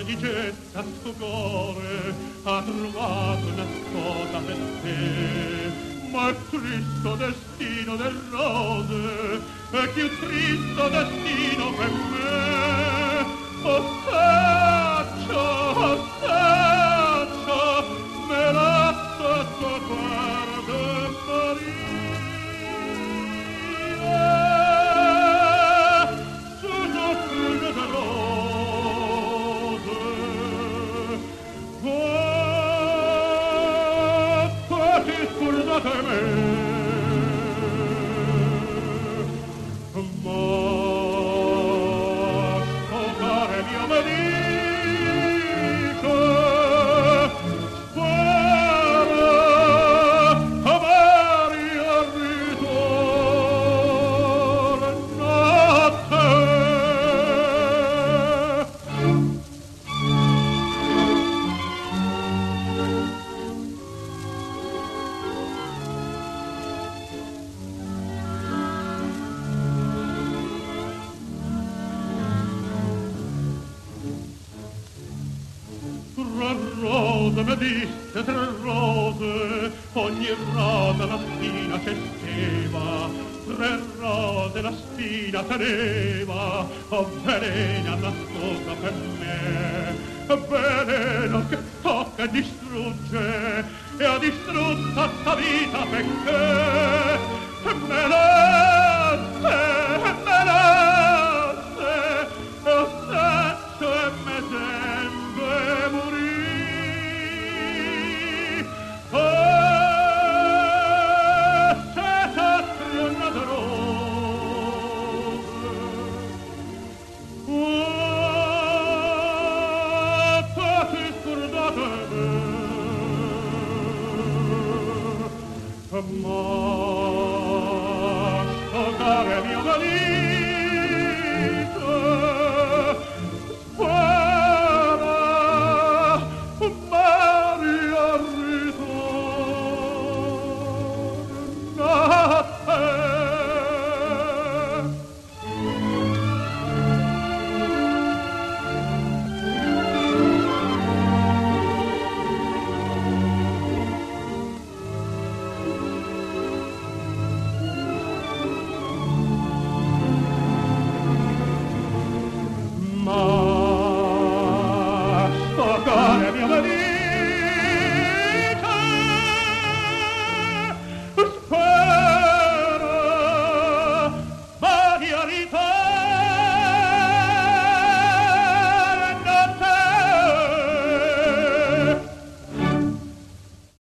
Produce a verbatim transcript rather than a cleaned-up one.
gli getta sto cuore, ha trovato una sposa per te. Ma il tristo destino del rose è più tristo destino per me. Ostaccio, ostaccio, me lascio a tua guarda morire. Sono figlio di rose, oh, quasi scordate me. Me disse tre rose, ogni rosa la spina cesteva, tre rose la spina teneva, oh veleno nascosta per me, veleno che tocca e distrugge, e ha distrutta sta vita perché me lasse, me lasse, e ostaccio e me sente morire. Ma